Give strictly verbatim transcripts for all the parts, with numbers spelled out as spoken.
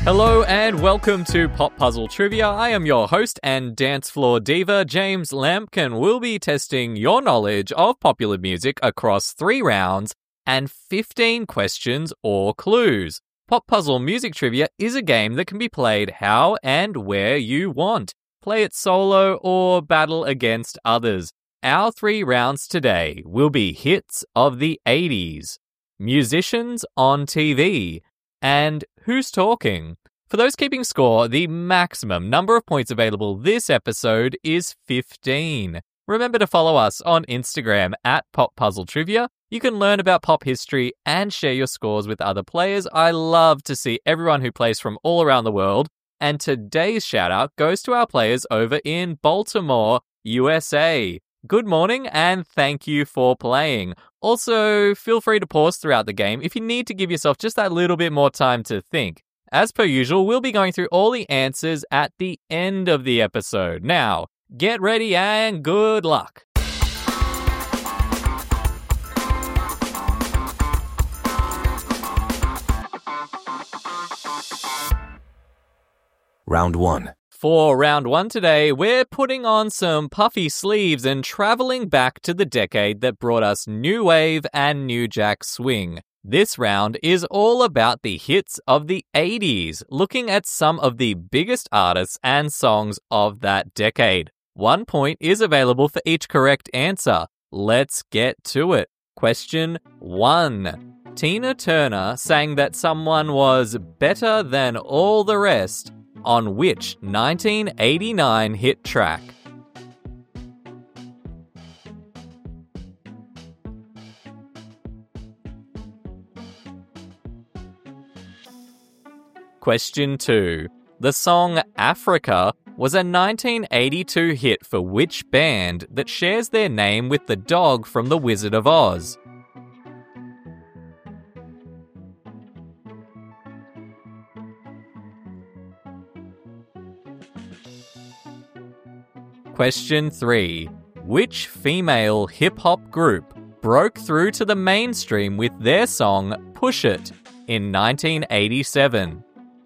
Hello and welcome to Pop Puzzle Trivia. I am your host and dance floor diva, James Lampkin. We'll be testing your knowledge of popular music across three rounds and fifteen questions or clues. Pop Puzzle Music Trivia is a game that can be played how and where you want. Play it solo or battle against others. Our three rounds today will be hits of the eighties, musicians on T V, and who's talking. For those keeping score, the maximum number of points available this episode is fifteen. Remember to follow us on Instagram at Pop Puzzle Trivia. You can learn about pop history and share your scores with other players. I love to see everyone who plays from all around the world. And today's shout out goes to our players over in Baltimore, U S A. Good morning and thank you for playing. Also, feel free to pause throughout the game if you need to give yourself just that little bit more time to think. As per usual, we'll be going through all the answers at the end of the episode. Now, get ready and good luck. Round one. For round one today, we're putting on some puffy sleeves and traveling back to the decade that brought us new wave and new jack swing. This round is all about the hits of the eighties, looking at some of the biggest artists and songs of that decade. One point is available for each correct answer. Let's get to it. Question one. Tina Turner sang that someone was better than all the rest on which nineteen eighty-nine hit track? Question two. The song Africa was a nineteen eighty-two hit for which band that shares their name with the dog from The Wizard of Oz? Question three. Which female hip-hop group broke through to the mainstream with their song Push It in nineteen eighty-seven?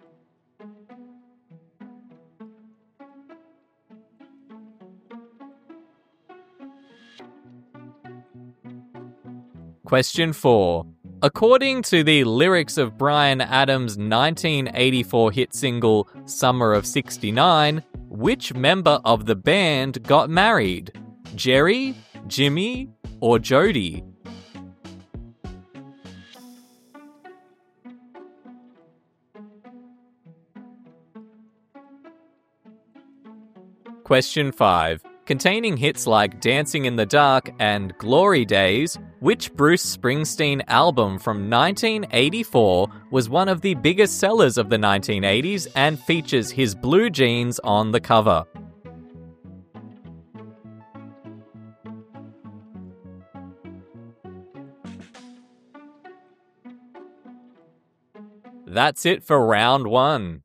Question four. According to the lyrics of Bryan Adams' nineteen eighty-four hit single Summer of sixty-nine, which member of the band got married? Jerry, Jimmy, or Jody? Question five. Containing hits like Dancing in the Dark and Glory Days, which Bruce Springsteen album from nineteen eighty-four was one of the biggest sellers of the nineteen eighties and features his blue jeans on the cover? That's it for round one.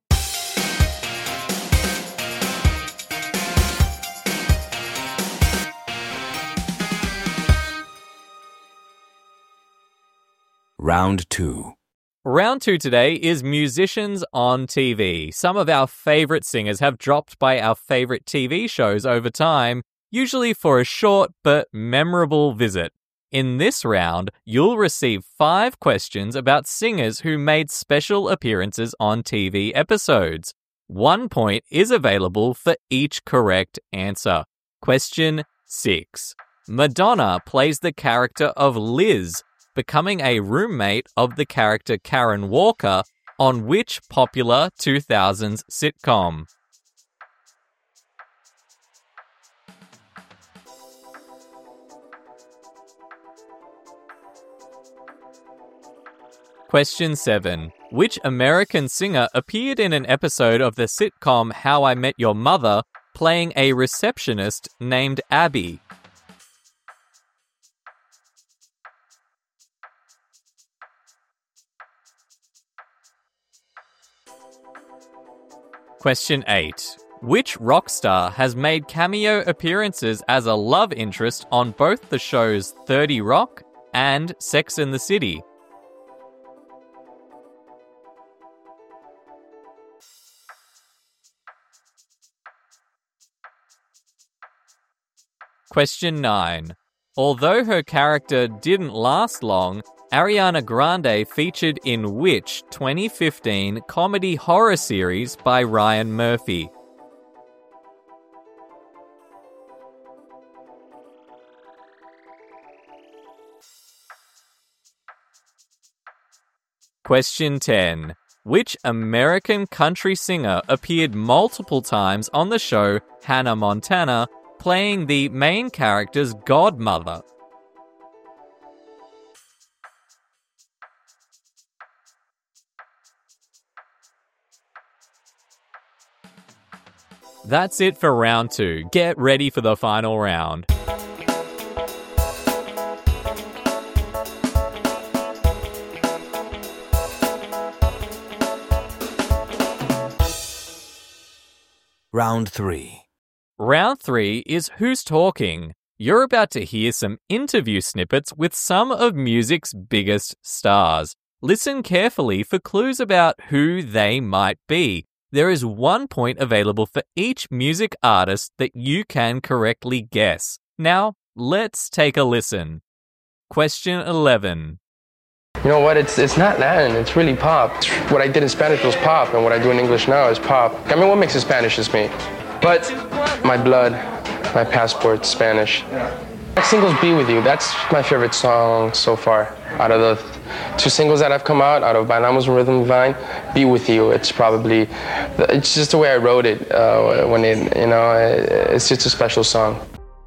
Round two. Round two today is musicians on T V. Some of our favorite singers have dropped by our favorite T V shows over time, usually for a short but memorable visit. In this round, you'll receive five questions about singers who made special appearances on T V episodes. One point is available for each correct answer. Question six. Madonna plays the character of Liz, becoming a roommate of the character Karen Walker on which popular two thousands sitcom? Question seven. Which American singer appeared in an episode of the sitcom How I Met Your Mother playing a receptionist named Abby? Question eight. Which rock star has made cameo appearances as a love interest on both the shows thirty Rock and Sex and the City? Question nine. Although her character didn't last long, Ariana Grande featured in which twenty fifteen comedy horror series by Ryan Murphy? Question ten. Which American country singer appeared multiple times on the show Hannah Montana, playing the main character's godmother? That's it for round two. Get ready for the final round. Round three. Round three is Who's Talking? You're about to hear some interview snippets with some of music's biggest stars. Listen carefully for clues about who they might be. There is one point available for each music artist that you can correctly guess. Now, let's take a listen. Question eleven. You know what, it's it's not Latin, it's really pop. What I did in Spanish was pop, and what I do in English now is pop. I mean, what makes it Spanish is me. But my blood, my passport, Spanish. My singles, Be With You, that's my favorite song so far. Out of the two singles that have come out, out of Bailamos and Rhythm Divine, Be With You, it's probably, it's just the way I wrote it. Uh, when it, you know, it's just a special song.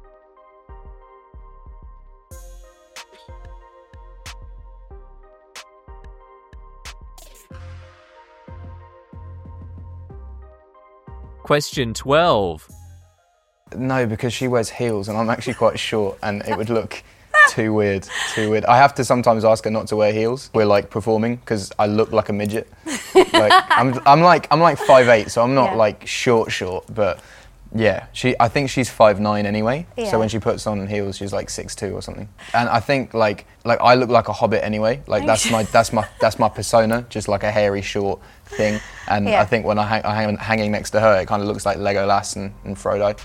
Question twelve. No, because she wears heels and I'm actually quite short and it would look too weird, too weird. I have to sometimes ask her not to wear heels. We're like performing because I look like a midget. Like, I'm, I'm like I'm like five eight, so I'm not Yeah. like short short, but yeah, she. I think she's five nine anyway. Yeah. So when she puts on heels, she's like six two or something. And I think like like I look like a hobbit anyway. Like that's my that's my that's my persona, just like a hairy short thing. And Yeah. I think when I hang, I hang hanging next to her, it kind of looks like Legolas and, and Frodo.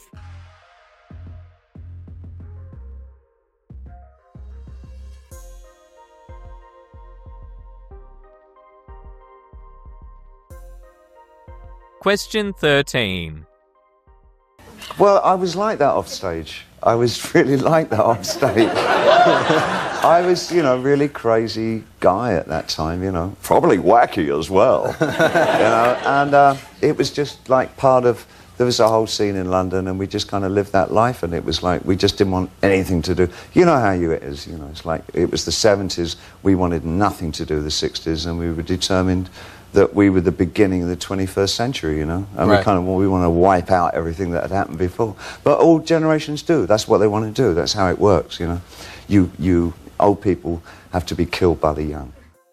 Question thirteen. Well, I was like that off stage. I was really like that off stage. I was, you know, really crazy guy at that time, you know. Probably wacky as well. you know, and uh, it was just like part of, there was a whole scene in London and we just kind of lived that life and it was like, we just didn't want anything to do. You know how you it is, you know, it's like, it was the seventies, we wanted nothing to do with the sixties and we were determined that we were the beginning of the twenty-first century, you know, and Right. we kind of we want to wipe out everything that had happened before. But all generations do. That's what they want to do. That's how it works, you know. You you old people have to be killed by the young.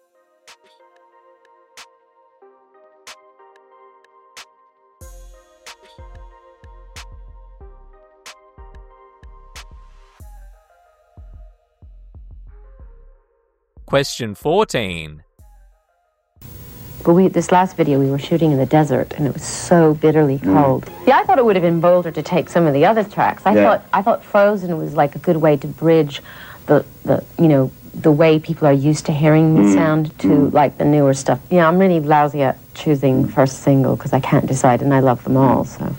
Question fourteen. But we, this last video, we were shooting in the desert, and it was so bitterly cold. Yeah, I thought it would have been bolder to take some of the other tracks. I Yeah. thought I thought Frozen was like a good way to bridge the, the you know, the way people are used to hearing the sound to like the newer stuff. Yeah, I'm really lousy at choosing first single because I can't decide, and I love them all. So.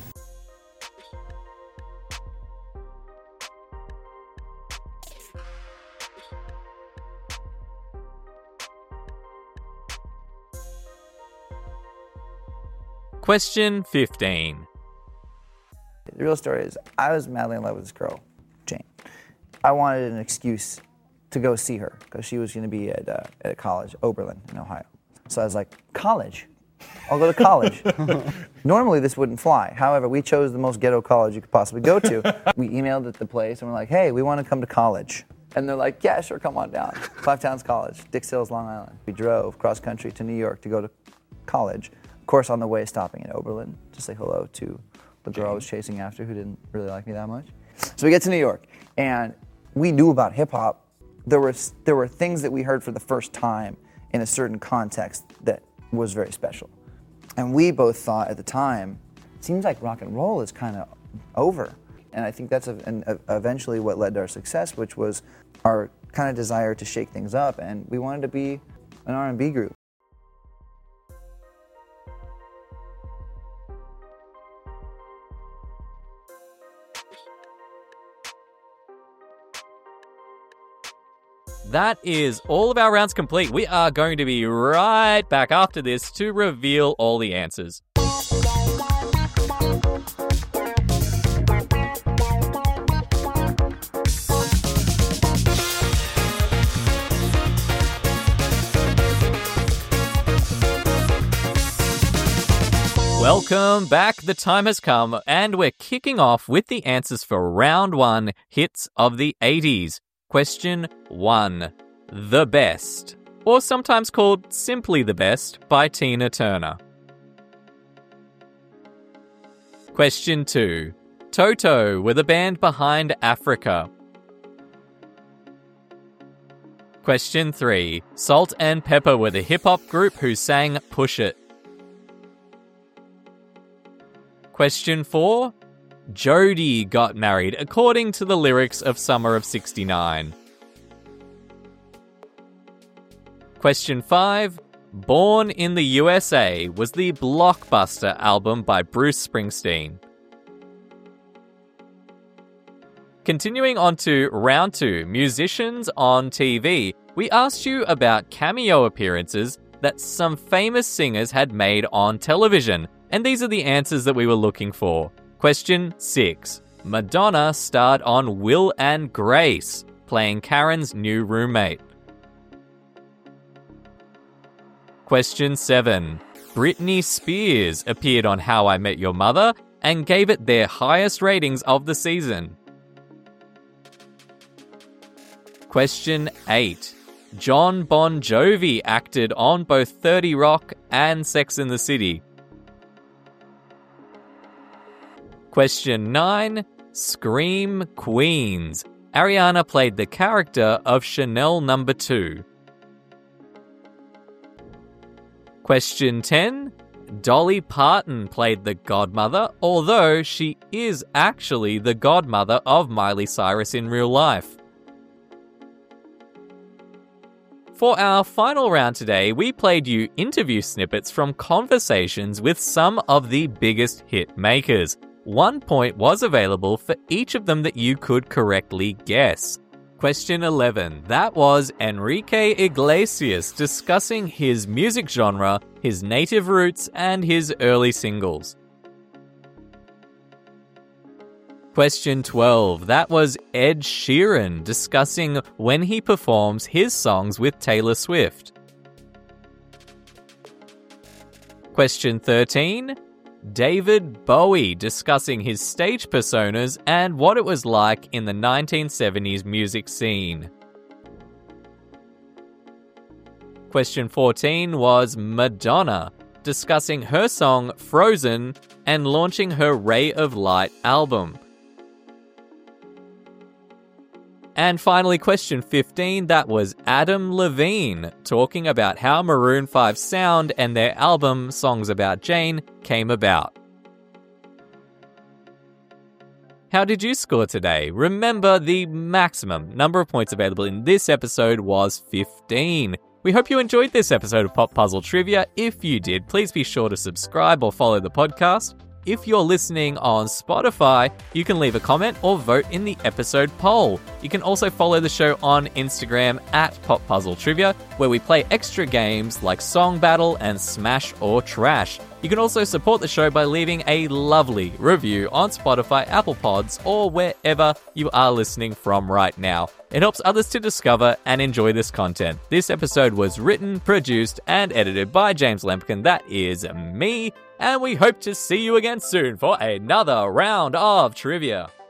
Question fifteen. The real story is I was madly in love with this girl, Jane. I wanted an excuse to go see her because she was going to be at, uh, at a college, Oberlin in Ohio. So I was like, college? I'll go to college. Normally this wouldn't fly. However, we chose the most ghetto college you could possibly go to. We emailed at the place and we're like, hey, we want to come to college. And they're like, yeah, sure, come on down. Five Towns College, Dix Hills, Long Island. We drove cross country to New York to go to college. Of course, on the way, stopping in Oberlin to say hello to the girl I was chasing after who didn't really like me that much. So we get to New York, and we knew about hip hop. There were there were things that we heard for the first time in a certain context that was very special. And we both thought at the time, it seems like rock and roll is kind of over. And I think that's a, an, a, eventually what led to our success, which was our kind of desire to shake things up. And we wanted to be an R and B group. That is all of our rounds complete. We are going to be right back after this to reveal all the answers. Welcome back. The time has come, and we're kicking off with the answers for round one, hits of the eighties. Question one. The Best, or sometimes called simply The Best, by Tina Turner. Question two. Toto were the band behind Africa. Question three. Salt and Pepper were the hip-hop group who sang Push It. Question four. Jody got married according to the lyrics of Summer of sixty-nine. Question five. Born in the U S A was the blockbuster album by Bruce Springsteen. Continuing on to round two, musicians on T V, we asked you about cameo appearances that some famous singers had made on television, and these are the answers that we were looking for. Question six. Madonna starred on Will and Grace, playing Karen's new roommate. Question seven. Britney Spears appeared on How I Met Your Mother and gave it their highest ratings of the season. Question eight. John Bon Jovi acted on both thirty Rock and Sex and the City. Question nine. Scream Queens. Ariana played the character of Chanel number two. Question ten. Dolly Parton played the godmother, although she is actually the godmother of Miley Cyrus in real life. For our final round today, we played you interview snippets from conversations with some of the biggest hit makers. One point was available for each of them that you could correctly guess. Question eleven. That was Enrique Iglesias discussing his music genre, his native roots, and his early singles. Question twelve. That was Ed Sheeran discussing when he performs his songs with Taylor Swift. Question thirteen. David Bowie discussing his stage personas and what it was like in the nineteen seventies music scene. Question fourteen was Madonna discussing her song Frozen and launching her Ray of Light album. And finally, question fifteen, that was Adam Levine talking about how Maroon five's sound and their album Songs About Jane came about. How did you score today? Remember, the maximum number of points available in this episode was fifteen. We hope you enjoyed this episode of Pop Puzzle Trivia. If you did, please be sure to subscribe or follow the podcast. If you're listening on Spotify, you can leave a comment or vote in the episode poll. You can also follow the show on Instagram at Pop Puzzle Trivia, where we play extra games like Song Battle and Smash or Trash. You can also support the show by leaving a lovely review on Spotify, Apple Pods, or wherever you are listening from right now. It helps others to discover and enjoy this content. This episode was written, produced, and edited by James Lampkin. That is me. And we hope to see you again soon for another round of trivia.